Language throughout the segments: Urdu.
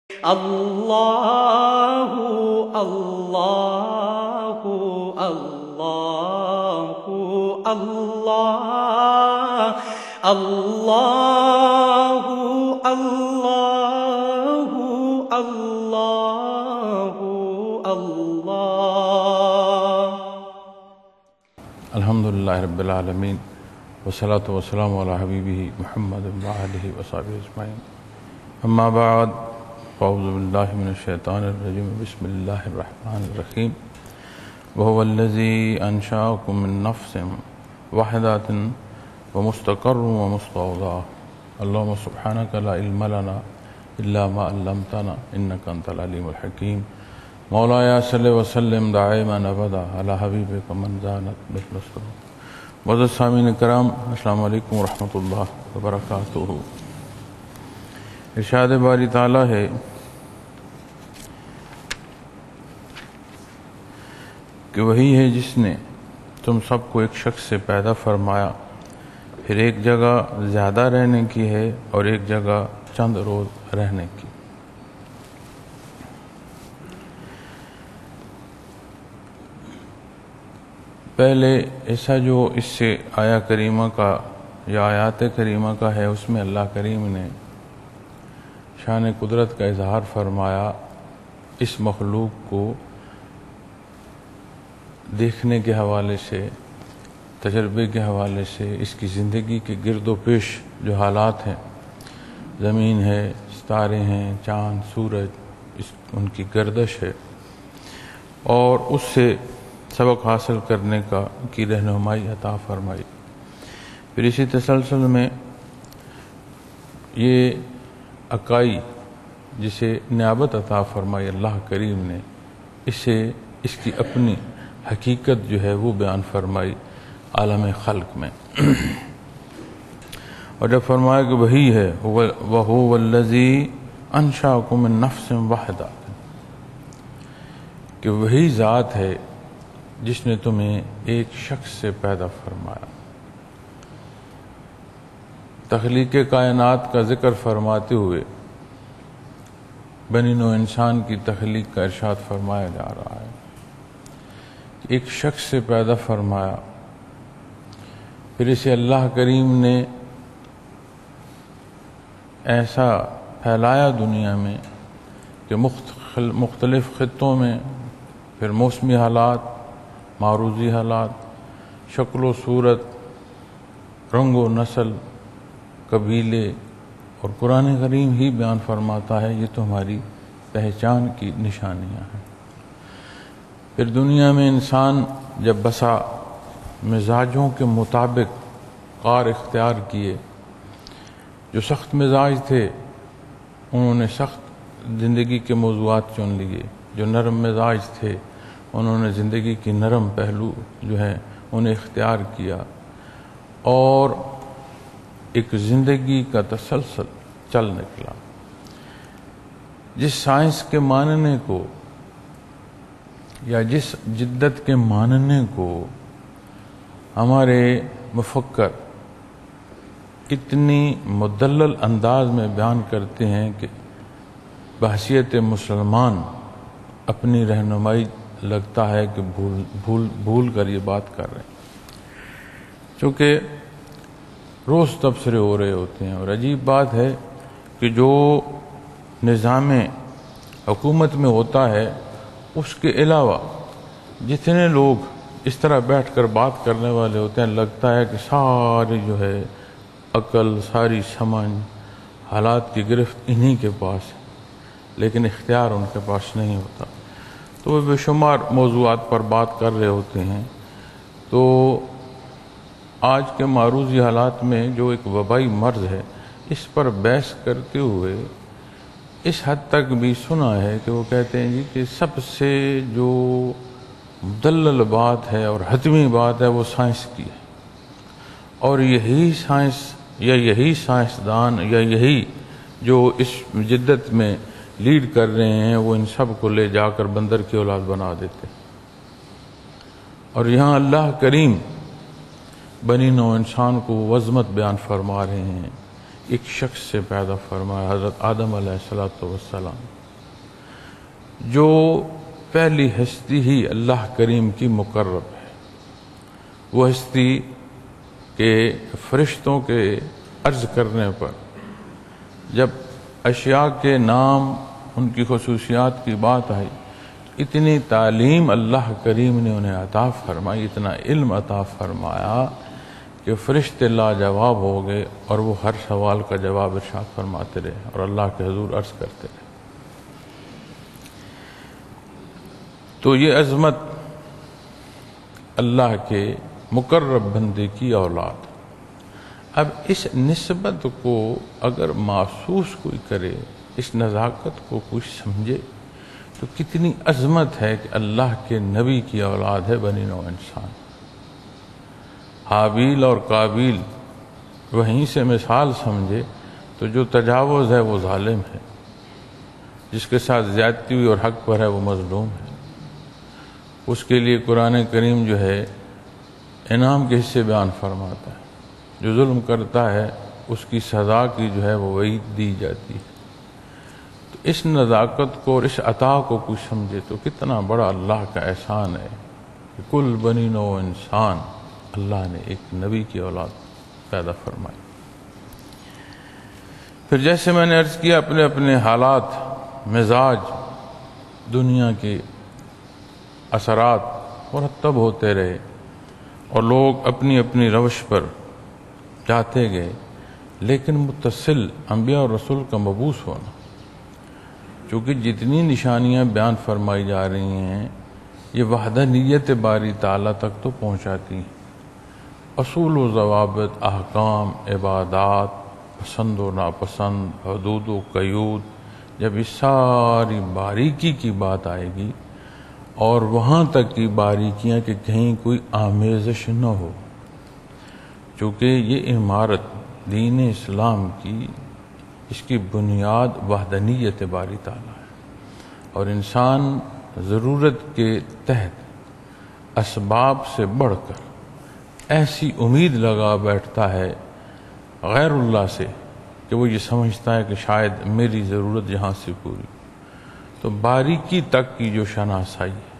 اللہ اللہ اللہ اللہ اللہ اللہ اللہ اللہ۔ الحمدللہ رب العالمین والصلاة والسلام علی حبیبہ محمد وآلہ وصحبہ اجمعین، اما بعد، اعوذ باللہ من الشیطان الرجیم، بسم اللہ الرحمن الرحیم۔ وهو الذی انشأکم من نفس واحدۃ ومستقر ومستودع، اللہم سبحانک لا علم لنا الا ما علمتنا انک انت العلیم الحکیم۔ مولایا صلی وسلم دائما ابدا علی حبیبک من زانت مثل السرور۔ معزز سامعین کرام، السلام علیکم ورحمۃ اللہ وبرکاتہ۔ ارشاد باری تعالیٰ ہے کہ وہی ہے جس نے تم سب کو ایک شخص سے پیدا فرمایا، پھر ایک جگہ زیادہ رہنے کی ہے اور ایک جگہ چند روز رہنے کی۔ پہلے ایسا جو اس سے آیا کریمہ کا یا آیات کریمہ کا ہے، اس میں اللہ کریم نے شان قدرت کا اظہار فرمایا، اس مخلوق کو دیکھنے کے حوالے سے، تجربے کے حوالے سے، اس کی زندگی کے گرد و پیش جو حالات ہیں، زمین ہے، ستارے ہیں، چاند، سورج، ان کی گردش ہے، اور اس سے سبق حاصل کرنے کی رہنمائی عطا فرمائی۔ پھر اسی تسلسل میں یہ اکائی جسے نیابت عطا فرمائی اللہ کریم نے، اس کی اپنی حقیقت جو ہے وہ بیان فرمائی عالم خلق میں، اور جب فرمایا کہ وہی ہے وَهُوَ الَّذِي أَنشَأَكُم مِّن نَّفْسٍ وَاحِدَةٍ، کہ وہی ذات ہے جس نے تمہیں ایک شخص سے پیدا فرمایا۔ تخلیق کائنات کا ذکر فرماتے ہوئے بنی نوع انسان کی تخلیق کا ارشاد فرمایا جا رہا ہے، ایک شخص سے پیدا فرمایا، پھر اسے اللہ کریم نے ایسا پھیلایا دنیا میں کہ مختلف خطوں میں پھر موسمی حالات، معروضی حالات، شکل و صورت، رنگ و نسل، قبیلے، اور قرآن کریم ہی بیان فرماتا ہے یہ تمہاری پہچان کی نشانیاں ہیں۔ پھر دنیا میں انسان جب بسا مزاجوں کے مطابق کار اختیار کیے، جو سخت مزاج تھے انہوں نے سخت زندگی کے موضوعات چن لیے، جو نرم مزاج تھے انہوں نے زندگی کی نرم پہلو جو ہیں انہیں اختیار کیا، اور ایک زندگی کا تسلسل چل نکلا۔ جس سائنس کے ماننے کو یا جس جدت کے ماننے کو ہمارے مفکر اتنی مدلل انداز میں بیان کرتے ہیں کہ بحیثیت مسلمان اپنی رہنمائی لگتا ہے کہ بھول کر یہ بات کر رہے ہیں، چونکہ روز تبصرے ہو رہے ہوتے ہیں، اور عجیب بات ہے کہ جو نظام حکومت میں ہوتا ہے اس کے علاوہ جتنے لوگ اس طرح بیٹھ کر بات کرنے والے ہوتے ہیں، لگتا ہے کہ ساری جو ہے عقل، ساری سمجھ، حالات کی گرفت انہی کے پاس ہے، لیکن اختیار ان کے پاس نہیں ہوتا۔ تو وہ بے شمار موضوعات پر بات کر رہے ہوتے ہیں۔ تو آج کے معروضی حالات میں جو ایک وبائی مرض ہے، اس پر بحث کرتے ہوئے اس حد تک بھی سنا ہے کہ وہ کہتے ہیں جی کہ سب سے جو مدلل بات ہے اور حتمی بات ہے وہ سائنس کی ہے، اور یہی سائنس یا یہی سائنسدان یا یہی جو اس جدت میں لیڈ کر رہے ہیں وہ ان سب کو لے جا کر بندر کی اولاد بنا دیتے۔ اور یہاں اللہ کریم بنی نوع انسان کو عظمت بیان فرما رہے ہیں، ایک شخص سے پیدا فرمایا، حضرت آدم علیہ السلام، جو پہلی ہستی ہی اللہ کریم کی مقرب ہے، وہ ہستی کہ فرشتوں کے عرض کرنے پر جب اشیاء کے نام، ان کی خصوصیات کی بات آئی، اتنی تعلیم اللہ کریم نے انہیں عطا فرمائی، اتنا علم عطا فرمایا کہ فرشتے لاجواب ہو گئے، اور وہ ہر سوال کا جواب ارشاد فرماتے رہے اور اللہ کے حضور عرض کرتے رہے۔ تو یہ عظمت اللہ کے مقرب بندے کی اولاد۔ اب اس نسبت کو اگر محسوس کوئی کرے، اس نزاکت کو کوئی سمجھے، تو کتنی عظمت ہے کہ اللہ کے نبی کی اولاد ہے بنی نوع انسان۔ حابیل اور قابیل وہیں سے مثال سمجھے تو جو تجاوز ہے وہ ظالم ہے، جس کے ساتھ زیادتی ہوئی اور حق پر ہے وہ مظلوم ہے۔ اس کے لیے قرآن کریم جو ہے انعام کے حصے بیان فرماتا ہے، جو ظلم کرتا ہے اس کی سزا کی جو ہے وہ وعید دی جاتی ہے۔ تو اس نزاکت کو اور اس عطا کو کوئی سمجھے تو کتنا بڑا اللہ کا احسان ہے کہ کل بنی نوع انسان، اللہ نے ایک نبی کی اولاد پیدا فرمائی۔ پھر جیسے میں نے عرض کیا، اپنے اپنے حالات، مزاج، دنیا کے اثرات مرتب ہوتے رہے اور لوگ اپنی اپنی روش پر جاتے گئے، لیکن متصل انبیاء اور رسول کا مبعوث ہونا، چونکہ جتنی نشانیاں بیان فرمائی جا رہی ہیں یہ وحدانیت باری تعالیٰ تک تو پہنچاتی ہیں۔ اصول و ضوابط، احکام، عبادات، پسند و ناپسند، حدود و قیود، جب اس ساری باریکی کی بات آئے گی اور وہاں تک کی باریکیاں کہ کہیں کوئی آمیزش نہ ہو، چونکہ یہ عمارت دین اسلام کی، اس کی بنیاد وحدانیت باری تعالیٰ ہے، اور انسان ضرورت کے تحت اسباب سے بڑھ کر ایسی امید لگا بیٹھتا ہے غیر اللہ سے کہ وہ یہ سمجھتا ہے کہ شاید میری ضرورت یہاں سے پوری۔ تو باریکی تک کی جو شناسائی ہے،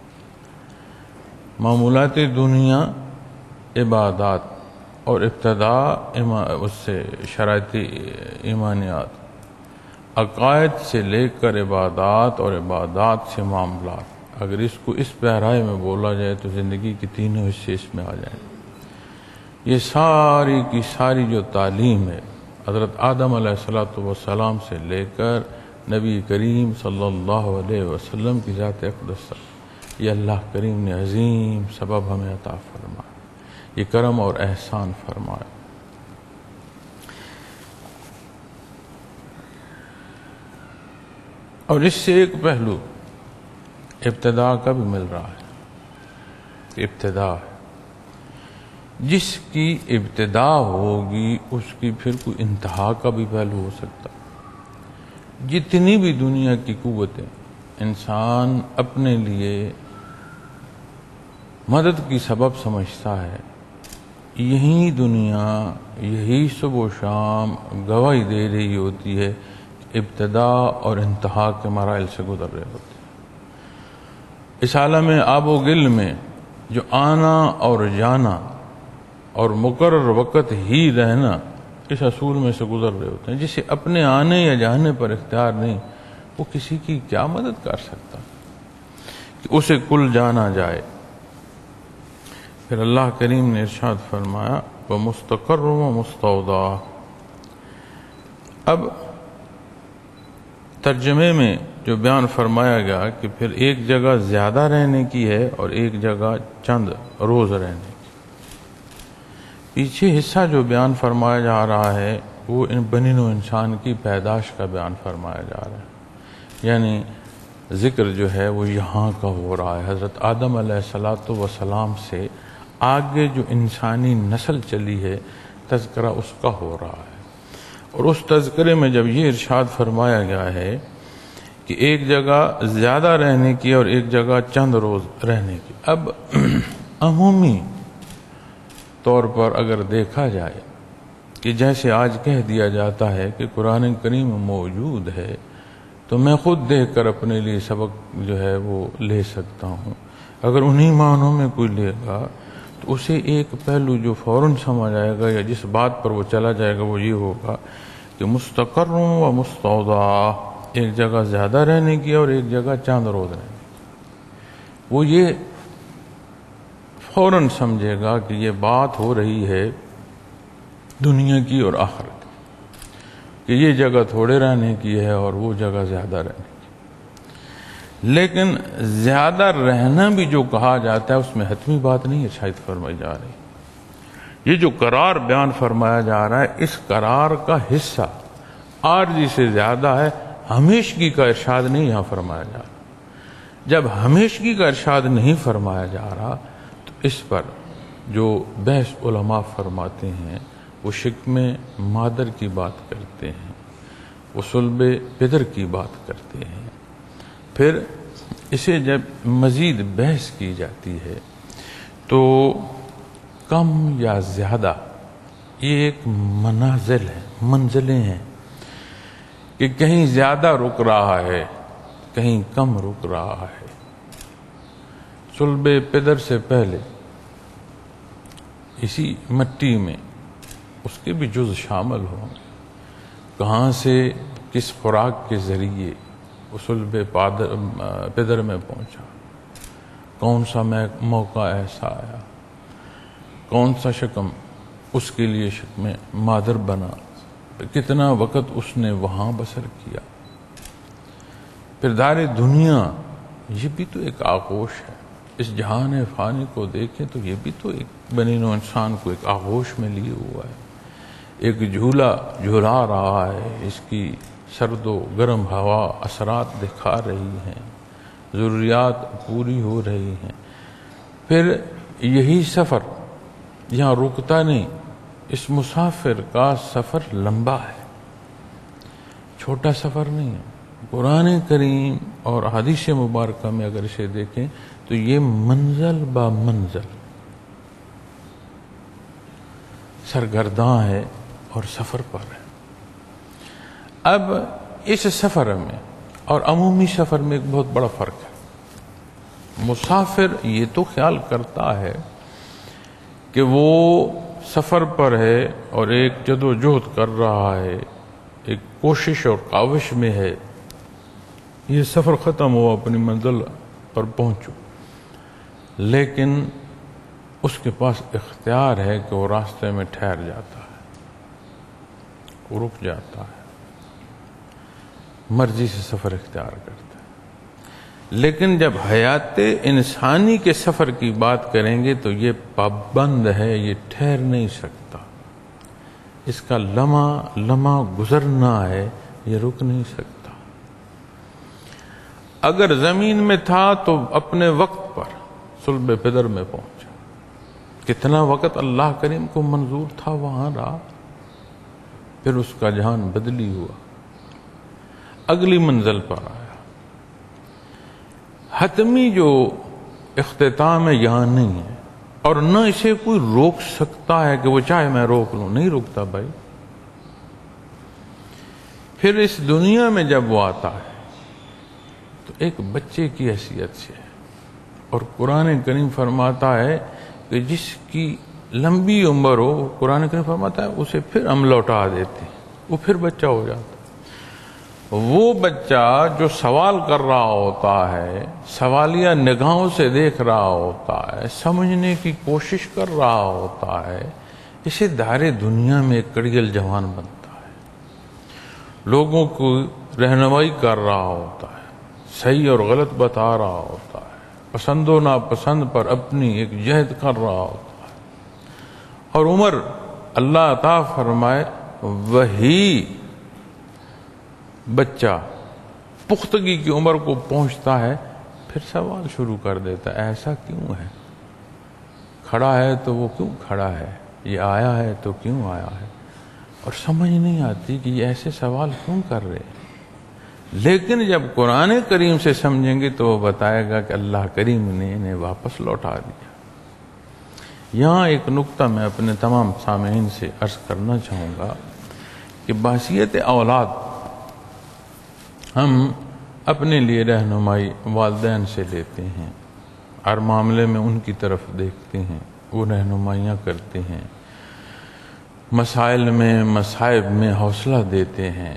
معمولات دنیا، عبادات اور ابتدا اس سے شرائط ایمانیات، عقائد سے لے کر عبادات اور عبادات سے معاملات، اگر اس کو اس پیرائے میں بولا جائے تو زندگی کے تینوں حصے اس میں آ جائیں۔ یہ ساری کی ساری جو تعلیم ہے حضرت آدم علیہ السلام سے لے کر نبی کریم صلی اللہ علیہ وسلم کی ذات اقدس تک، یہ اللہ کریم نے عظیم سبب ہمیں عطا فرمایا، یہ کرم اور احسان فرمایا۔ اور اس سے ایک پہلو ابتدا کا بھی مل رہا ہے کہ ابتدا ہے، جس کی ابتدا ہوگی اس کی پھر کوئی انتہا کا بھی پہلو ہو سکتا۔ جتنی بھی دنیا کی قوتیں انسان اپنے لیے مدد کی سبب سمجھتا ہے، یہی دنیا، یہی صبح و شام گواہی دے رہی ہوتی ہے کہ ابتدا اور انتہا کے مراحل سے گزر رہے ہوتے ہیں۔ اس عالم آب و گل میں جو آنا اور جانا اور مقرر وقت ہی رہنا، اس اصول میں سے گزر رہے ہوتے ہیں۔ جسے اپنے آنے یا جانے پر اختیار نہیں، وہ کسی کی کیا مدد کر سکتا کہ اسے کل جانا جائے۔ پھر اللہ کریم نے ارشاد فرمایا وَمُسْتَقَرٌّ وَمُسْتَوْدَعٌ۔ اب ترجمے میں جو بیان فرمایا گیا کہ پھر ایک جگہ زیادہ رہنے کی ہے اور ایک جگہ چند روز رہنے کی، پیچھے حصہ جو بیان فرمایا جا رہا ہے وہ بنی نوع انسان کی پیدائش کا بیان فرمایا جا رہا ہے، یعنی ذکر جو ہے وہ یہاں کا ہو رہا ہے۔ حضرت آدم علیہ السلام سے آگے جو انسانی نسل چلی ہے، تذکرہ اس کا ہو رہا ہے۔ اور اس تذکرے میں جب یہ ارشاد فرمایا گیا ہے کہ ایک جگہ زیادہ رہنے کی اور ایک جگہ چند روز رہنے کی، اب عمومی طور پر اگر دیکھا جائے کہ جیسے آج کہہ دیا جاتا ہے کہ قرآن کریم موجود ہے، تو تو میں خود دیکھ کر اپنے لیے سبق جو ہے وہ لے سکتا ہوں. اگر انہی معنوں میں کوئی لے گا تو اسے ایک پہلو جو فوراً سمجھ آئے گا یا جس بات پر وہ چلا جائے گا وہ یہ ہوگا کہ مستقر و مستودع، ایک جگہ زیادہ رہنے کی اور ایک جگہ چاند روز رہنے کی. وہ یہ فوراً سمجھے گا کہ یہ بات ہو رہی ہے دنیا کی اور آخرت کی، کہ یہ جگہ تھوڑے رہنے کی ہے اور وہ جگہ زیادہ رہنے کی. لیکن زیادہ رہنا بھی جو کہا جاتا ہے اس میں حتمی بات نہیں ہے شاید فرمائی جا رہی. یہ جو قرار بیان فرمایا جا رہا ہے اس قرار کا حصہ عارضی سے زیادہ ہے، ہمیشگی کا ارشاد نہیں یہاں فرمایا جا رہا. جب ہمیشگی کا ارشاد نہیں فرمایا جا رہا تو اس پر جو بحث علماء فرماتے ہیں وہ شکم مادر کی بات کرتے ہیں، وہ صلب پدر کی بات کرتے ہیں. پھر اسے جب مزید بحث کی جاتی ہے تو کم یا زیادہ یہ ایک منازل ہے، منزلیں ہیں کہ کہیں زیادہ رک رہا ہے کہیں کم رک رہا ہے. صلب پدر سے پہلے اسی مٹی میں اس کے بھی جز شامل ہوں گے. کہاں سے کس خوراک کے ذریعے وہ صلب پدر میں پہنچا، کون سا موقع ایسا آیا، کون سا شکم اس کے لیے شکم مادر بنا، کتنا وقت اس نے وہاں بسر کیا. پھر دار دنیا یہ بھی تو ایک آغوش ہے. اس جہان فانی کو دیکھیں تو یہ بھی تو ایک بنی نوع انسان کو ایک آغوش میں لیے ہوا ہے، ایک جھولا جھلا رہا ہے. اس کی سرد و گرم ہوا اثرات دکھا رہی ہیں، ضروریات پوری ہو رہی ہیں. پھر یہی سفر یہاں رکتا نہیں. اس مسافر کا سفر لمبا ہے، چھوٹا سفر نہیں ہے. قرآن کریم اور حدیث مبارکہ میں اگر اسے دیکھیں تو یہ منزل با منزل سرگرداں ہے اور سفر پر ہے. اب اس سفر میں اور عمومی سفر میں ایک بہت بڑا فرق ہے. مسافر یہ تو خیال کرتا ہے کہ وہ سفر پر ہے اور ایک جد و جہد کر رہا ہے، ایک کوشش اور کاوش میں ہے، یہ سفر ختم ہو اپنی منزل پر پہنچو. لیکن اس کے پاس اختیار ہے کہ وہ راستے میں ٹھہر جاتا ہے، وہ رک جاتا ہے، مرضی سے سفر اختیار کرتا ہے. لیکن جب حیات انسانی کے سفر کی بات کریں گے تو یہ پابند ہے، یہ ٹھہر نہیں سکتا. اس کا لمحہ لمحہ گزرنا ہے، یہ رک نہیں سکتا. اگر زمین میں تھا تو اپنے وقت پر صلب پدر میں پہنچا. کتنا وقت اللہ کریم کو منظور تھا وہاں رہا. پھر اس کا جہان بدلی ہوا، اگلی منزل پر آیا. حتمی جو اختتام ہے یہاں نہیں ہے اور نہ اسے کوئی روک سکتا ہے کہ وہ چاہے میں روک لوں، نہیں روکتا بھائی. پھر اس دنیا میں جب وہ آتا ہے تو ایک بچے کی حیثیت سے ہے. اور قرآن کریم فرماتا ہے کہ جس کی لمبی عمر ہو، قرآن کریم فرماتا ہے اسے پھر ہم لوٹا دیتے، وہ پھر بچہ ہو جاتا. وہ بچہ جو سوال کر رہا ہوتا ہے، سوالیہ نگاہوں سے دیکھ رہا ہوتا ہے، سمجھنے کی کوشش کر رہا ہوتا ہے، اسے دار دنیا میں ایک کڑیل جوان بنتا ہے، لوگوں کو رہنمائی کر رہا ہوتا ہے، صحیح اور غلط بتا رہا ہوتا ہے، پسند و ناپسند پر اپنی ایک جہد کر رہا ہوتا ہے. اور عمر اللہ عطا فرمائے وہی بچہ پختگی کی عمر کو پہنچتا ہے، پھر سوال شروع کر دیتا ہے ایسا کیوں ہے، کھڑا ہے تو وہ کیوں کھڑا ہے، یہ آیا ہے تو کیوں آیا ہے. اور سمجھ نہیں آتی کہ یہ ایسے سوال کیوں کر رہے ہیں. لیکن جب قرآن کریم سے سمجھیں گے تو وہ بتائے گا کہ اللہ کریم نے انہیں واپس لوٹا دیا. یہاں ایک نقطہ میں اپنے تمام سامعین سے عرض کرنا چاہوں گا کہ بحیثیت اولاد ہم اپنے لیے رہنمائی والدین سے لیتے ہیں، ہر معاملے میں ان کی طرف دیکھتے ہیں، وہ رہنمائیاں کرتے ہیں، مسائل میں مصائب میں حوصلہ دیتے ہیں،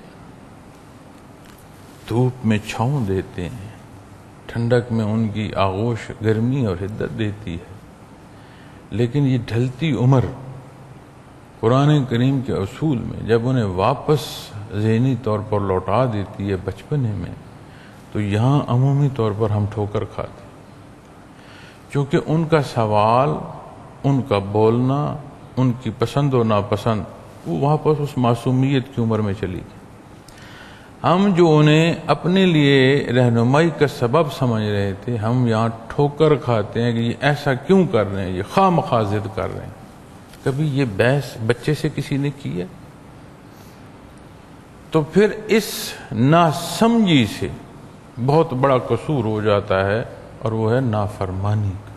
دھوپ میں چھاؤں دیتے ہیں، ٹھنڈک میں ان کی آغوش گرمی اور حدت دیتی ہے۔ لیکن یہ ڈھلتی عمر قرآن کریم کے اصول میں جب انہیں واپس ذہنی طور پر لوٹا دیتی ہے بچپنے میں، تو یہاں عمومی طور پر ہم ٹھوکر کھاتے ہیں، کیونکہ ان کا سوال، ان کا بولنا، ان کی پسند و ناپسند وہ واپس اس معصومیت کی عمر میں چلی گئی۔ ہم جو انہیں اپنے لیے رہنمائی کا سبب سمجھ رہے تھے، ہم یہاں ٹھوکر کھاتے ہیں کہ یہ ایسا کیوں کر رہے ہیں، یہ خواہ مخواہ ضد کر رہے ہیں۔ کبھی یہ بحث بچے سے کسی نے کی ہے؟ تو پھر اس ناسمجھی سے بہت بڑا قصور ہو جاتا ہے، اور وہ ہے نافرمانی کا۔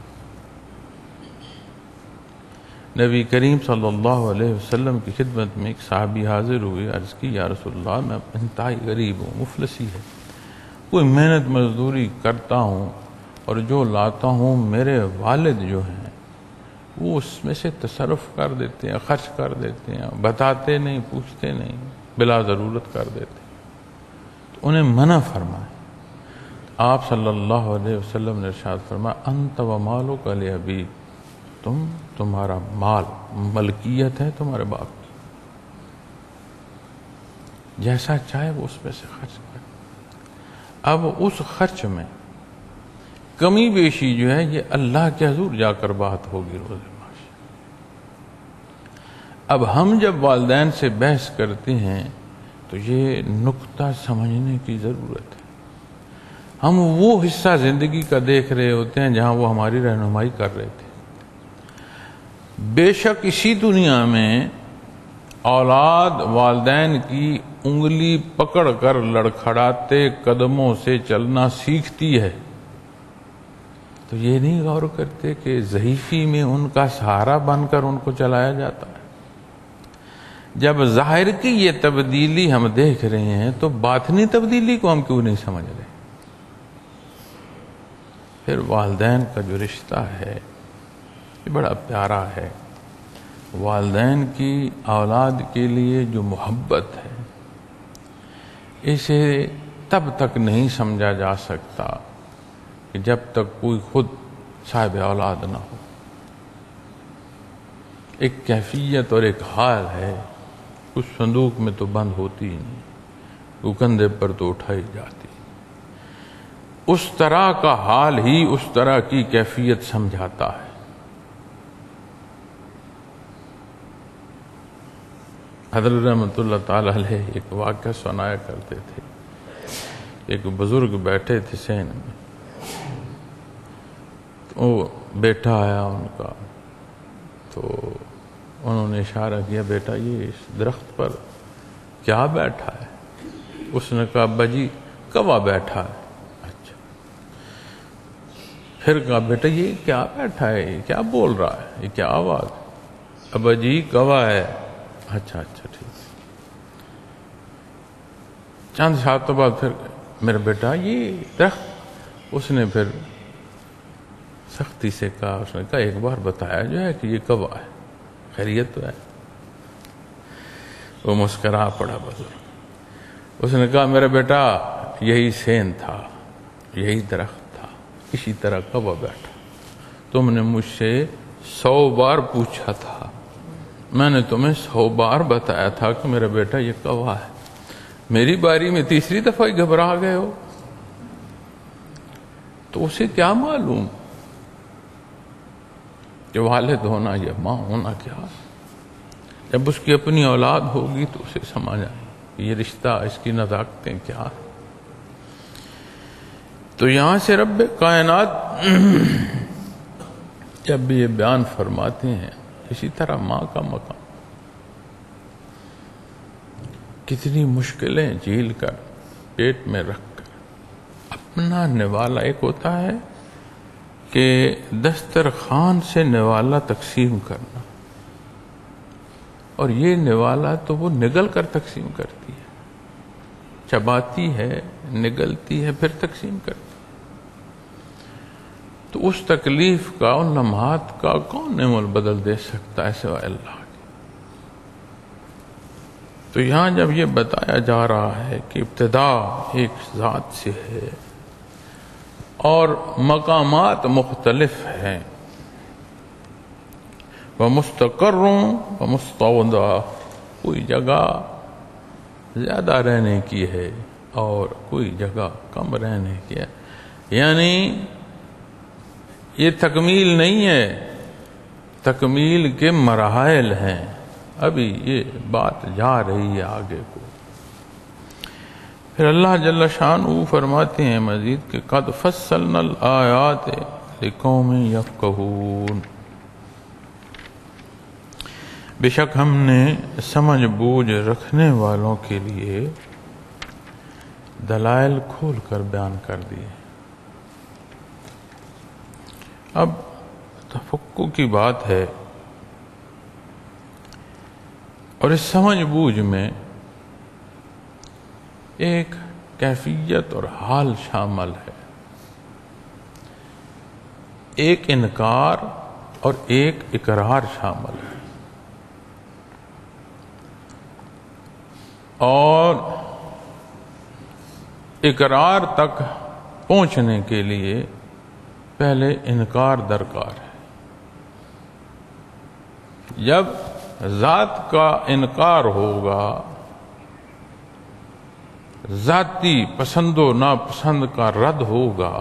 نبی کریم صلی اللہ علیہ وسلم کی خدمت میں ایک صحابی حاضر ہوئے، عرض کی یا رسول اللہ میں انتہائی غریب ہوں، مفلسی ہے، کوئی محنت مزدوری کرتا ہوں اور جو لاتا ہوں میرے والد جو ہیں وہ اس میں سے تصرف کر دیتے ہیں، خرچ کر دیتے ہیں، بتاتے نہیں، پوچھتے نہیں، بلا ضرورت کر دیتے ہیں، تو انہیں منع فرمائے۔ آپ صلی اللہ علیہ وسلم نے ارشاد فرمایا انت و مالک لابیک، تمہارا مال ملکیت ہے تمہارے باپ کی، جیسا چاہے وہ اس میں سے خرچ کرے۔ اب اس خرچ میں کمی بیشی جو ہے یہ اللہ کے حضور جا کر بات ہوگی روز معاشر۔ اب ہم جب والدین سے بحث کرتے ہیں تو یہ نقطہ سمجھنے کی ضرورت ہے۔ ہم وہ حصہ زندگی کا دیکھ رہے ہوتے ہیں جہاں وہ ہماری رہنمائی کر رہے تھے۔ بے شک اسی دنیا میں اولاد والدین کی انگلی پکڑ کر لڑکھڑاتے قدموں سے چلنا سیکھتی ہے، تو یہ نہیں غور کرتے کہ ضعیفی میں ان کا سہارا بن کر ان کو چلایا جاتا ہے۔ جب ظاہر کی یہ تبدیلی ہم دیکھ رہے ہیں تو باطنی تبدیلی کو ہم کیوں نہیں سمجھ رہے؟ پھر والدین کا جو رشتہ ہے یہ بڑا پیارا ہے۔ والدین کی اولاد کے لیے جو محبت ہے اسے تب تک نہیں سمجھا جا سکتا کہ جب تک کوئی خود صاحب اولاد نہ ہو۔ ایک کیفیت اور ایک حال ہے، اس صندوق میں تو بند ہوتی ہی نہیں، وہ کندھے پر تو اٹھائی جاتی۔ اس طرح کا حال ہی اس طرح کی کیفیت سمجھاتا ہے۔ حضرت رحمۃ اللہ تعالی علیہ ایک واقعہ سنایا کرتے تھے۔ ایک بزرگ بیٹھے تھے سین میں، تو بیٹا آیا ان کا، تو انہوں نے اشارہ کیا بیٹا یہ اس درخت پر کیا بیٹھا ہے؟ اس نے کہا ابا جی کوا بیٹھا ہے۔ اچھا، پھر کہا بیٹا یہ کیا بیٹھا ہے، یہ کیا بول رہا ہے، یہ کیا آواز؟ ابا جی کوا ہے۔ اچھا اچھا ٹھیک۔ چند ساتوں بعد پھر میرا بیٹا یہ درخت، اس نے پھر سختی سے کہا، اس نے کہا ایک بار بتایا جو ہے کہ یہ کوا ہے، خیریت تو ہے؟ وہ مسکرا پڑا بزرگ۔ اس نے کہا میرا بیٹا یہی سین تھا، یہی درخت تھا، اسی طرح کوا بیٹھا، تم نے مجھ سے 100 بار پوچھا تھا، میں نے تمہیں 100 بار بتایا تھا کہ میرا بیٹا یہ کوا ہے، میری باری میں تیسری دفعہ ہی گھبرا گئے ہو؟ تو اسے کیا معلوم کہ والد ہونا یا ماں ہونا کیا؟ جب اس کی اپنی اولاد ہوگی تو اسے سمجھ آئے کہ یہ رشتہ، اس کی نزاکتیں کیا۔ تو یہاں سے رب کائنات جب بھی یہ بیان فرماتے ہیں، اسی طرح ماں کا مقام، کتنی مشکلیں جھیل کر پیٹ میں رکھ کر اپنا نوالا، ایک ہوتا ہے کہ دسترخوان سے نوالا تقسیم کرنا، اور یہ نوالا تو وہ نگل کر تقسیم کرتی ہے۔ چباتی ہے، نگلتی ہے، پھر تقسیم کرتی. تو اس تکلیف کا، ان لمحات کا کون نعمت بدل دے سکتا ہے سوائے اللہ کے؟ تو یہاں جب یہ بتایا جا رہا ہے کہ ابتدا ایک ذات سے ہے اور مقامات مختلف ہیں، وَمُسْتَقَرٌّ وَمُسْتَوْدَعٌ، کوئی جگہ زیادہ رہنے کی ہے اور کوئی جگہ کم رہنے کی ہے. یعنی یہ تکمیل نہیں ہے، تکمیل کے مراحل ہیں. ابھی یہ بات جا رہی ہے آگے کو. پھر اللہ جل شانہ فرماتے ہیں مزید کہ قد فصلنا الآیات لقوم یفقہون، بے شک ہم نے سمجھ بوجھ رکھنے والوں کے لیے دلائل کھول کر بیان کر دیے. اب تفقہ کی بات ہے، اور اس سمجھ بوجھ میں ایک کیفیت اور حال شامل ہے، ایک انکار اور ایک اقرار شامل ہے. اور اقرار تک پہنچنے کے لیے پہلے انکار درکار ہے. جب ذات کا انکار ہوگا، ذاتی پسند و ناپسند کا رد ہوگا،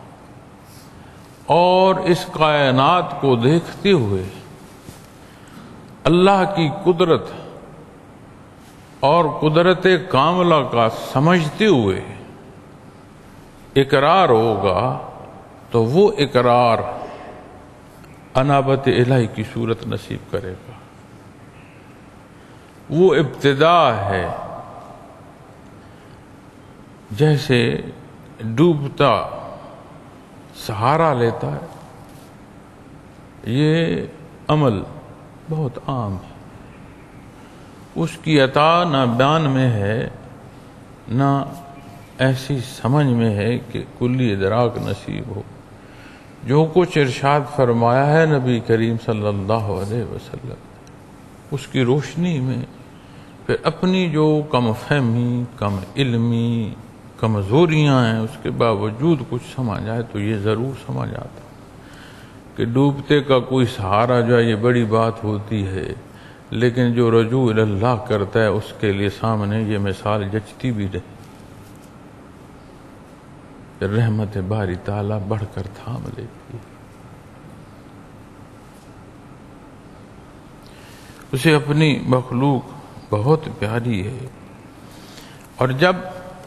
اور اس کائنات کو دیکھتے ہوئے اللہ کی قدرت اور قدرت کاملہ کا سمجھتے ہوئے اقرار ہوگا، تو وہ اقرار انابت الہی کی صورت نصیب کرے گا. وہ ابتدا ہے، جیسے ڈوبتا سہارا لیتا ہے. یہ عمل بہت عام ہے. اس کی عطا نہ بیان میں ہے، نہ ایسی سمجھ میں ہے کہ کلی ادراک نصیب ہو. جو کچھ ارشاد فرمایا ہے نبی کریم صلی اللہ علیہ وسلم، اس کی روشنی میں پھر اپنی جو کم فہمی، کم علمی کمزوریاں ہیں، اس کے باوجود کچھ سمجھ آئے تو یہ ضرور سمجھ آتا کہ ڈوبتے کا کوئی سہارا جو ہے یہ بڑی بات ہوتی ہے، لیکن جو رجوع اللہ کرتا ہے اس کے لیے سامنے یہ مثال جچتی بھی رہے. رحمت باری تعالیٰ بڑھ کر تھام لیتی ہے. اسے اپنی مخلوق بہت پیاری ہے. اور جب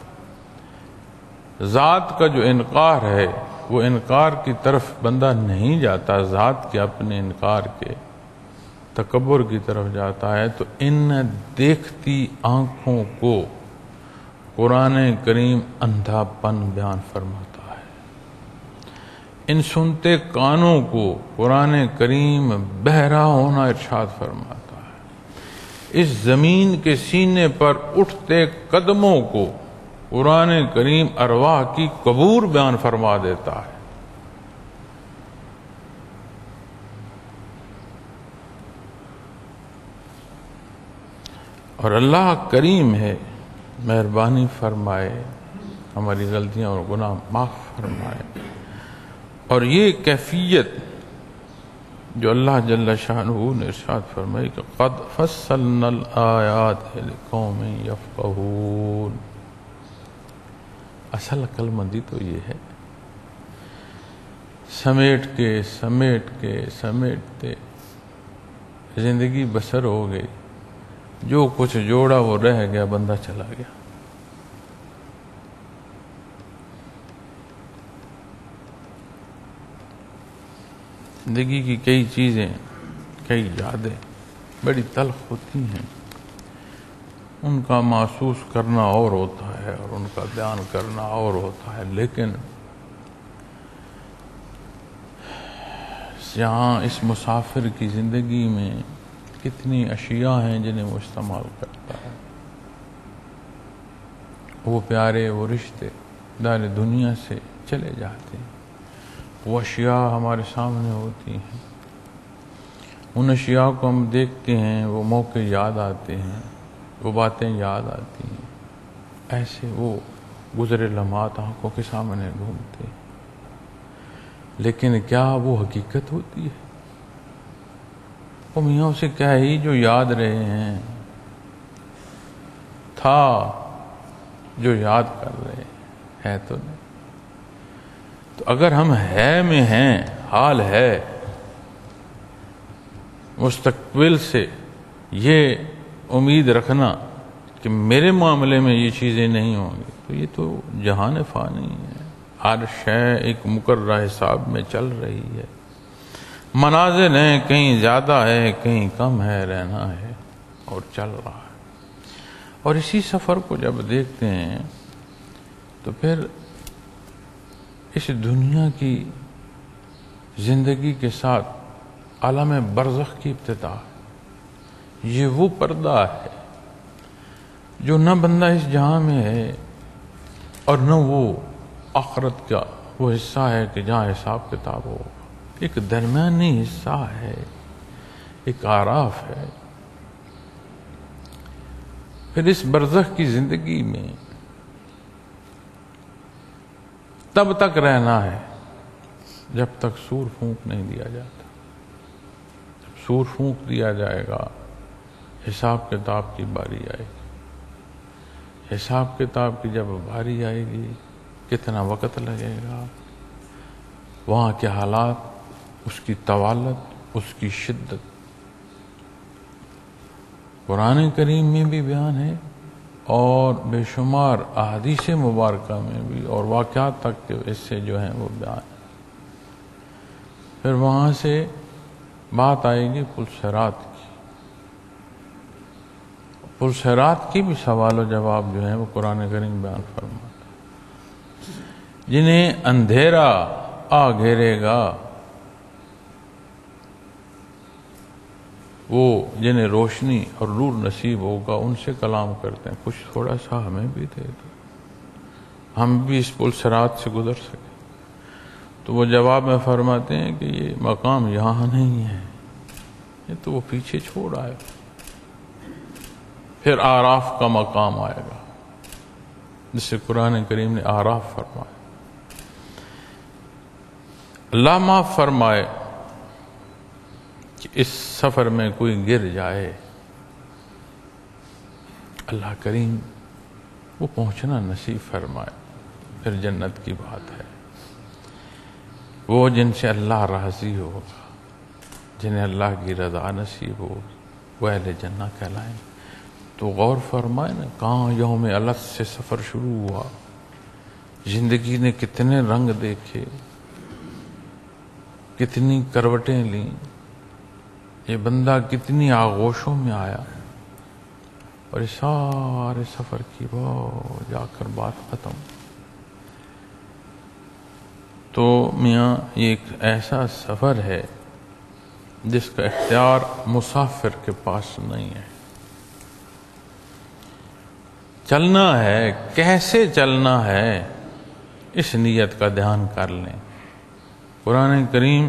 ذات کا جو انکار ہے وہ انکار کی طرف بندہ نہیں جاتا، ذات کے اپنے انکار کے تکبر کی طرف جاتا ہے، تو ان دیکھتی آنکھوں کو قرآن کریم اندھا پن بیان فرماتا ہے. ان سنتے کانوں کو قرآن کریم بہرا ہونا ارشاد فرماتا ہے. اس زمین کے سینے پر اٹھتے قدموں کو قرآن کریم ارواح کی قبور بیان فرما دیتا ہے. اور اللہ کریم ہے، مہربانی فرمائے، ہماری غلطیاں اور گناہ معاف فرمائے. اور یہ کیفیت جو اللہ جل شانہ نے ارشاد فرمائی کہ قد فصلنا الآیات لقوم یفقہون. اصل عقل مندی تو یہ ہے، سمیٹ کے سمیٹتے زندگی بسر ہو گئی، جو کچھ جوڑا وہ رہ گیا، بندہ چلا گیا. زندگی کی کئی چیزیں، کئی یادیں بڑی تلخ ہوتی ہیں، ان کا محسوس کرنا اور ہوتا ہے اور ان کا بیان کرنا اور ہوتا ہے. لیکن یہاں اس مسافر کی زندگی میں کتنی اشیاء ہیں جنہیں وہ استعمال کرتا ہے. وہ پیارے وہ رشتے دار دنیا سے چلے جاتے ہیں، وہ اشیاء ہمارے سامنے ہوتی ہیں، ان اشیاء کو ہم دیکھتے ہیں، وہ موقع یاد آتے ہیں، وہ باتیں یاد آتی ہیں، ایسے وہ گزرے لمحات آنکھوں کے سامنے گھومتے ہیں، لیکن کیا وہ حقیقت ہوتی ہے؟ وہ میاں اسے کیا ہی جو یاد رہے ہیں، تھا جو یاد کر رہے ہیں، ہے تو نہیں۔ تو اگر ہم ہے میں ہیں، حال ہے، مستقبل سے یہ امید رکھنا کہ میرے معاملے میں یہ چیزیں نہیں ہوں گی، تو یہ تو جہان فانی ہے، ہر شے ایک مقررہ حساب میں چل رہی ہے، منازل ہیں، کہیں زیادہ ہے کہیں کم ہے، رہنا ہے اور چل رہا ہے۔ اور اسی سفر کو جب دیکھتے ہیں تو پھر اس دنیا کی زندگی کے ساتھ عالم برزخ کی ابتدا ہے۔ یہ وہ پردہ ہے جو نہ بندہ اس جہاں میں ہے اور نہ وہ آخرت کا وہ حصہ ہے کہ جہاں حساب کتاب ہو، ایک درمیانی حصہ ہے، ایک آراف ہے۔ پھر اس برزخ کی زندگی میں تب تک رہنا ہے جب تک سور پھونک نہیں دیا جاتا۔ جب سور پھونک دیا جائے گا، حساب کتاب کی باری آئے گی۔ حساب کتاب کی جب باری آئے گی، کتنا وقت لگے گا، وہاں کے حالات، اس کی طوالت، اس کی شدت قرآن کریم میں بھی بیان ہے اور بے شمار احادیث مبارکہ میں بھی، اور واقعات تک کے اس سے جو ہیں وہ بیان ہے۔ پھر وہاں سے بات آئے گی پلسرات کی۔ پلسرات کی بھی سوال و جواب جو ہیں وہ قرآن کریم بیان فرماتا ہے۔ جنہیں اندھیرا آ گھیرے گا، وہ جنہیں روشنی اور نور نصیب ہوگا، ان سے کلام کرتے ہیں، کچھ تھوڑا سا ہمیں بھی دے دو، ہم بھی اس پلسرات سے گزر سکیں۔ تو وہ جواب میں فرماتے ہیں کہ یہ مقام یہاں نہیں ہے، یہ تو وہ پیچھے چھوڑ آئے، پھر آراف کا مقام آئے گا، جس سے قرآن کریم نے آراف فرمایا۔ اللہ معاف فرمائے کہ اس سفر میں کوئی گر جائے، اللہ کریم وہ پہنچنا نصیب فرمائے، پھر جنت کی بات ہے۔ وہ جن سے اللہ راضی ہوگا، جنہیں اللہ کی رضا نصیب ہوگی، وہ اہل جنت کہلائیں۔ تو غور فرمائے نا، کہاں یوم العطس سے سفر شروع ہوا، زندگی نے کتنے رنگ دیکھے، کتنی کروٹیں لیں، یہ بندہ کتنی آغوشوں میں آیا، اور اس سارے سفر کی وہ جا کر بات ختم۔ تو میاں یہ ایک ایسا سفر ہے جس کا اختیار مسافر کے پاس نہیں ہے۔ چلنا ہے، کیسے چلنا ہے، اس نیت کا دھیان کر لیں۔ قرآن کریم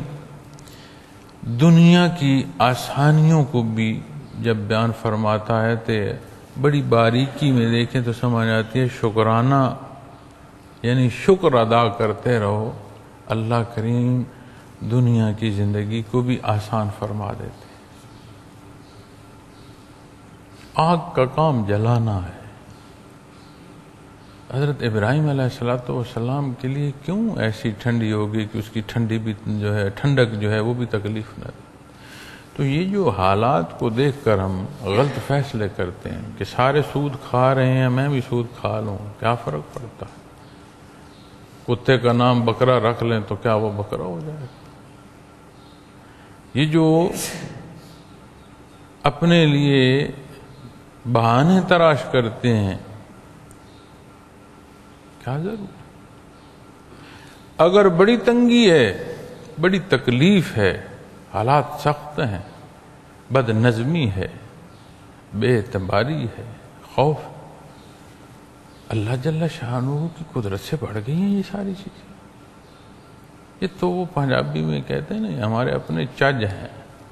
دنیا کی آسانیوں کو بھی جب بیان فرماتا ہے تو بڑی باریکی میں دیکھیں تو سمجھ آتی ہے، شکرانہ یعنی شکر ادا کرتے رہو، اللہ کریم دنیا کی زندگی کو بھی آسان فرما دیتے۔ آگ کا کام جلانا ہے۔ حضرت ابراہیم علیہ السلام کے لیے کیوں ایسی ٹھنڈی ہوگی کہ اس کی ٹھنڈی بھی جو ہے، ٹھنڈک جو ہے وہ بھی تکلیف نہ دے۔ تو یہ جو حالات کو دیکھ کر ہم غلط فیصلے کرتے ہیں کہ سارے سود کھا رہے ہیں، میں بھی سود کھا لوں، کیا فرق پڑتا ہے؟ کتے کا نام بکرا رکھ لیں تو کیا وہ بکرا ہو جائے گا؟ یہ جو اپنے لیے بہانے تراش کرتے ہیں، کیا ضرور؟ اگر بڑی تنگی ہے، بڑی تکلیف ہے، حالات سخت ہیں، بد نظمی ہے، بے اعتباری ہے، خوف، اللہ جل شانہ کی قدرت سے بڑھ گئی ہیں یہ ساری چیزیں. یہ تو وہ پنجابی میں کہتے ہیں نا، ہمارے اپنے چج ہیں،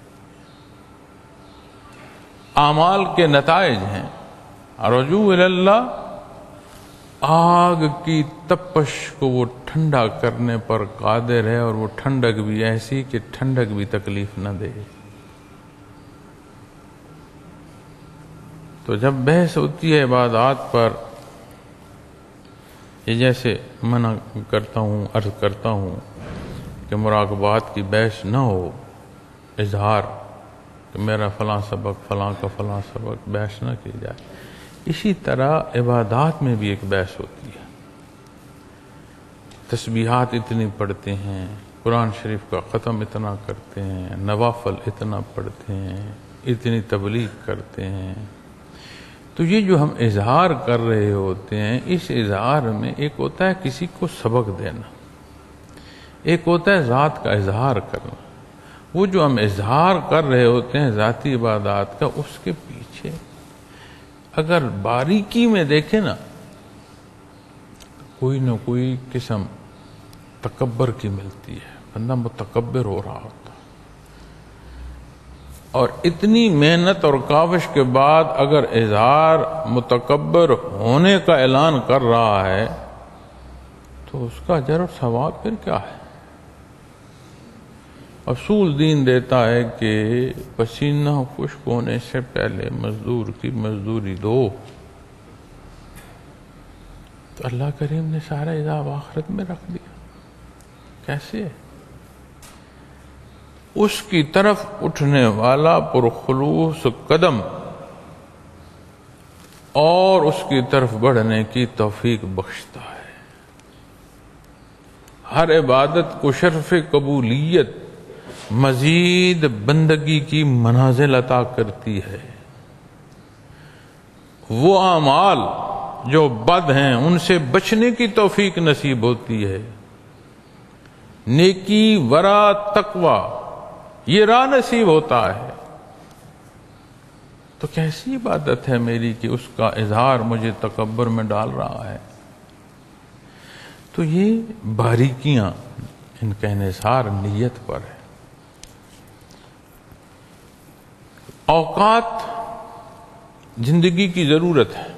اعمال کے نتائج ہیں. رجوع اللہ، آگ کی تپش کو وہ ٹھنڈا کرنے پر قادر ہے، اور وہ ٹھنڈک بھی ایسی کہ ٹھنڈک بھی تکلیف نہ دے. تو جب بحث ہوتی ہے عبادات پر، یہ جیسے منع کرتا ہوں، عرض کرتا ہوں کہ مراقبات کی بحث نہ ہو، اظہار کہ میرا فلاں سبق، فلاں کا فلاں سبق، بحث نہ کی جائے. اسی طرح عبادات میں بھی ایک بحث ہوتی ہے. تسبیحات اتنی پڑھتے ہیں، قرآن شریف کا ختم اتنا کرتے ہیں، نوافل اتنا پڑھتے ہیں، اتنی تبلیغ کرتے ہیں. تو یہ جو ہم اظہار کر رہے ہوتے ہیں، اس اظہار میں ایک ہوتا ہے کسی کو سبق دینا، ایک ہوتا ہے ذات کا اظہار کرنا. وہ جو ہم اظہار کر رہے ہوتے ہیں ذاتی عبادات کا، اس کے پیچھے اگر باریکی میں دیکھیں نا، کوئی نہ کوئی قسم تکبر کی ملتی ہے. بندہ متکبر ہو رہا ہوتا، اور اتنی محنت اور کاوش کے بعد اگر اظہار متکبر ہونے کا اعلان کر رہا ہے تو اس کا اجر اور ثواب پھر کیا ہے؟ اصول دین دیتا ہے کہ پسینہ خشک ہونے سے پہلے مزدور کی مزدوری دو. تو اللہ کریم نے سارا عذاب آخرت میں رکھ دیا. کیسے؟ اس کی طرف اٹھنے والا پرخلوص قدم اور اس کی طرف بڑھنے کی توفیق بخشتا ہے. ہر عبادت کو شرف قبولیت، مزید بندگی کی منازل عطا کرتی ہے. وہ اعمال جو بد ہیں ان سے بچنے کی توفیق نصیب ہوتی ہے. نیکی، ورع، تقوی، یہ راہ نصیب ہوتا ہے. تو کیسی عبادت ہے میری کہ اس کا اظہار مجھے تکبر میں ڈال رہا ہے؟ تو یہ باریکیاں، ان کا انحصار نیت پر ہے. اوقات زندگی کی ضرورت ہے.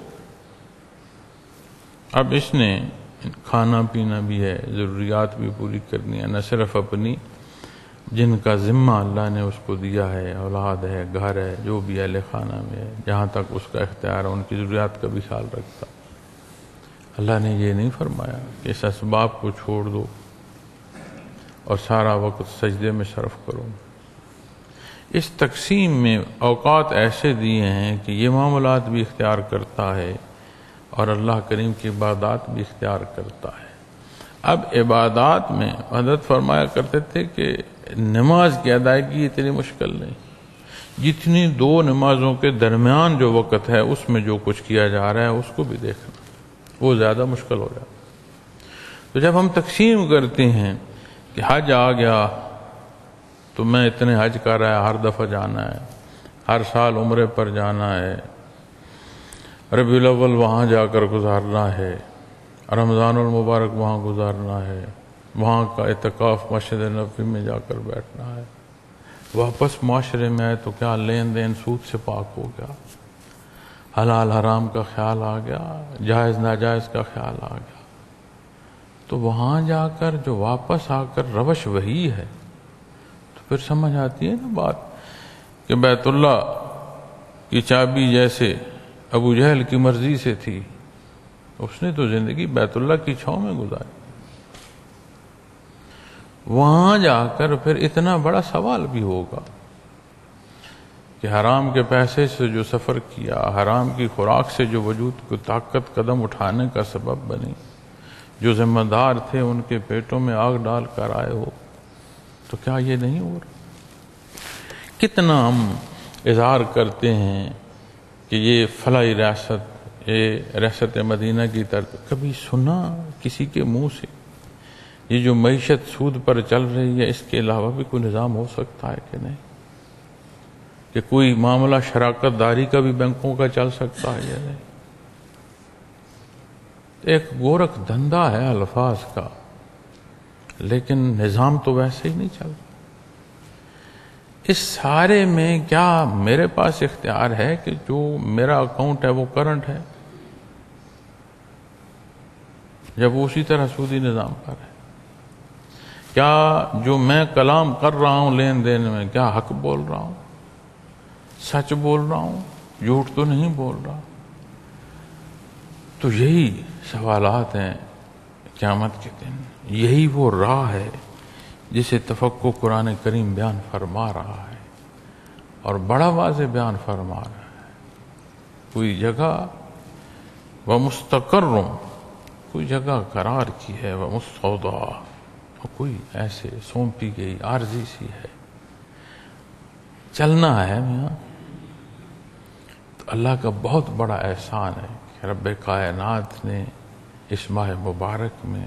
اب اس نے کھانا پینا بھی ہے، ضروریات بھی پوری کرنی ہے، نہ صرف اپنی، جن کا ذمہ اللہ نے اس کو دیا ہے، اولاد ہے، گھر ہے، جو بھی اہل خانہ میں ہے، جہاں تک اس کا اختیار ہے ان کی ضروریات کا بھی خیال رکھتا. اللہ نے یہ نہیں فرمایا کہ اس اسباب کو چھوڑ دو اور سارا وقت سجدے میں صرف کرو. اس تقسیم میں اوقات ایسے دیے ہیں کہ یہ معاملات بھی اختیار کرتا ہے اور اللہ کریم کی عبادات بھی اختیار کرتا ہے. اب عبادات میں حضرت فرمایا کرتے تھے کہ نماز کی ادائیگی اتنی مشکل نہیں، جتنی دو نمازوں کے درمیان جو وقت ہے اس میں جو کچھ کیا جا رہا ہے اس کو بھی دیکھنا، وہ زیادہ مشکل ہو جاتا. تو جب ہم تقسیم کرتے ہیں کہ حج آ گیا تو میں اتنے حج کر رہا ہے، ہر دفعہ جانا ہے، ہر سال عمرے پر جانا ہے، ربیع الاول وہاں جا کر گزارنا ہے، رمضان المبارک وہاں گزارنا ہے، وہاں کا اعتکاف مسجد نبوی میں جا کر بیٹھنا ہے، واپس معاشرے میں آئے تو کیا لین دین سود سے پاک ہو گیا، حلال حرام کا خیال آ گیا، جائز ناجائز کا خیال آ گیا. تو وہاں جا کر جو واپس آ کر روش وہی ہے تو پھر سمجھ آتی ہے نا بات کہ بیت اللہ کی چابی جیسے ابو جہل کی مرضی سے تھی، اس نے تو زندگی بیت اللہ کی چھاؤں میں گزاری. وہاں جا کر پھر اتنا بڑا سوال بھی ہوگا کہ حرام کے پیسے سے جو سفر کیا، حرام کی خوراک سے جو وجود کو طاقت قدم اٹھانے کا سبب بنی، جو ذمہ دار تھے ان کے پیٹوں میں آگ ڈال کر آئے ہو، تو کیا یہ نہیں ہو رہا؟ کتنا ہم اظہار کرتے ہیں کہ یہ فلاحی ریاست، یہ ریاست مدینہ کی طرف، کبھی سنا کسی کے منہ سے یہ جو معیشت سود پر چل رہی ہے اس کے علاوہ بھی کوئی نظام ہو سکتا ہے کہ نہیں؟ کہ کوئی معاملہ شراکت داری کا بھی بینکوں کا چل سکتا ہے یا نہیں؟ ایک گورکھ دھندا ہے الفاظ کا، لیکن نظام تو ویسے ہی نہیں چل رہا۔ اس سارے میں کیا میرے پاس اختیار ہے کہ جو میرا اکاؤنٹ ہے وہ کرنٹ ہے، جب وہ اسی طرح سودی نظام پر ہے؟ کیا جو میں کلام کر رہا ہوں لین دین میں، کیا حق بول رہا ہوں، سچ بول رہا ہوں، جھوٹ تو نہیں بول رہا؟ تو یہی سوالات ہیں قیامت کے دن، یہی وہ راہ ہے جسے تفقہ قرآن کریم بیان فرما رہا ہے، اور بڑا واضح بیان فرما رہا ہے۔ کوئی جگہ ومستقر، کوئی جگہ قرار کی ہے، ومستودع، اور کوئی ایسے سونپی گئی عارضی سی ہے۔ چلنا ہے میاں۔ تو اللہ کا بہت بڑا احسان ہے کہ رب کائنات نے اس ماہ مبارک میں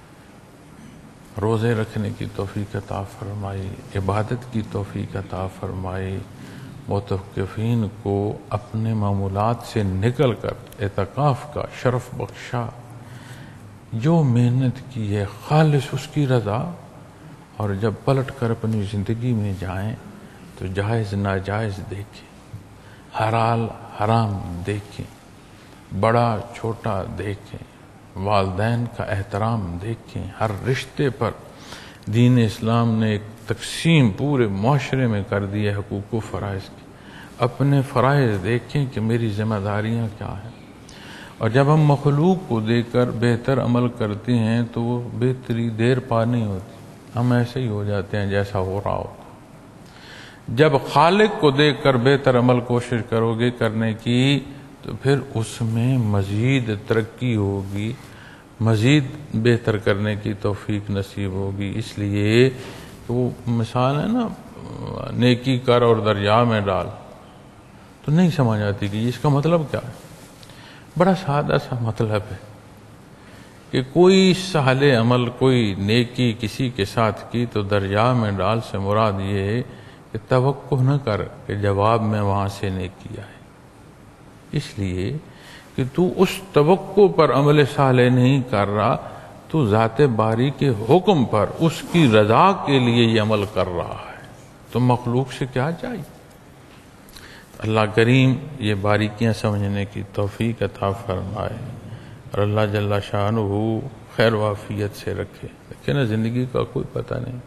روزے رکھنے کی توفیق عطا فرمائی، عبادت کی توفیق عطا فرمائی، معتکفین کو اپنے معمولات سے نکل کر اعتکاف کا شرف بخشا، جو محنت کی ہے خالص اس کی رضا، اور جب پلٹ کر اپنی زندگی میں جائیں تو جائز ناجائز دیکھیں، حلال حرام دیکھیں، بڑا چھوٹا دیکھیں، والدین کا احترام دیکھیں، ہر رشتے پر دین اسلام نے ایک تقسیم پورے معاشرے میں کر دی ہے حقوق و فرائض کی۔ اپنے فرائض دیکھیں کہ میری ذمہ داریاں کیا ہیں، اور جب ہم مخلوق کو دیکھ کر بہتر عمل کرتے ہیں تو وہ بہتری دیر پا نہیں ہوتی، ہم ایسے ہی ہو جاتے ہیں جیسا ہو رہا ہوتا۔ جب خالق کو دیکھ کر بہتر عمل کوشش کرو گے کرنے کی تو پھر اس میں مزید ترقی ہوگی، مزید بہتر کرنے کی توفیق نصیب ہوگی۔ اس لیے وہ مثال ہے نا، نیکی کر اور دریا میں ڈال، تو نہیں سمجھ آتی کہ اس کا مطلب کیا ہے۔ بڑا سادہ سا مطلب ہے کہ کوئی سہل عمل، کوئی نیکی کسی کے ساتھ کی تو دریا میں ڈال سے مراد یہ ہے کہ توقع نہ کر کہ جواب میں وہاں سے نیکی آئے، اس لیے کہ تو اس توقع پر عمل صالح نہیں کر رہا، تو ذات باری کے حکم پر اس کی رضا کے لیے یہ عمل کر رہا ہے، تو مخلوق سے کیا چاہیے؟ اللہ کریم یہ باریکیاں سمجھنے کی توفیق عطا فرمائے، اور اللہ جل شانہ خیر و عافیت سے رکھے۔ دیکھیں نا، زندگی کا کوئی پتہ نہیں۔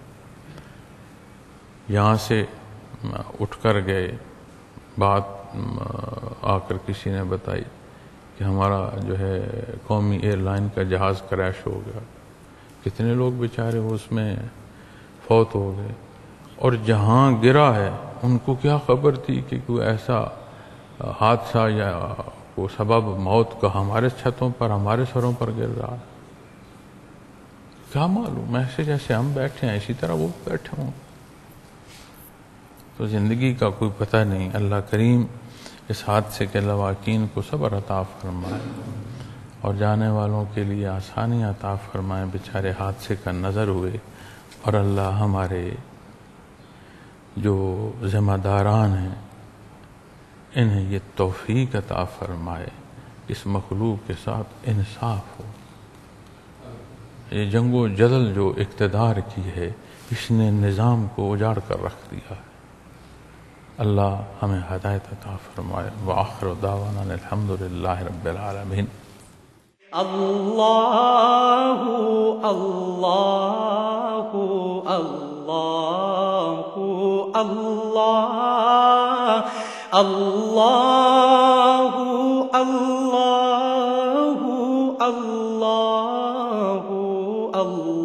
یہاں سے اٹھ کر گئے، بات آ کر کسی نے بتائی کہ ہمارا جو ہے قومی ایئر لائن کا جہاز کریش ہو گیا، کتنے لوگ بیچارے وہ اس میں فوت ہو گئے، اور جہاں گرا ہے ان کو کیا خبر تھی کہ کوئی ایسا حادثہ یا کوئی سبب موت کا ہمارے چھتوں پر، ہمارے سروں پر گر رہا ہے؟ کیا معلوم، ایسے جیسے ہم بیٹھے ہیں اسی طرح وہ بیٹھے ہوں۔ تو زندگی کا کوئی پتہ نہیں۔ اللہ کریم اس حادثے کے لواحقین کو صبر عطا فرمائے، اور جانے والوں کے لیے آسانی عطا فرمائے، بیچارے حادثے کا نظر ہوئے، اور اللہ ہمارے جو ذمہ داران ہیں انہیں یہ توفیق عطا فرمائے، اس مخلوق کے ساتھ انصاف ہو۔ یہ جنگ و جدل جو اقتدار کی ہے، اس نے نظام کو اجاڑ کر رکھ دیا ہے۔ اللہ ہمیں ہدایت عطا فرمائے۔ وآخر دعوانا الحمدللہ رب العالمین۔ اللہ اللہ اللہ اللہ اللہ اللہ اللہ اللہ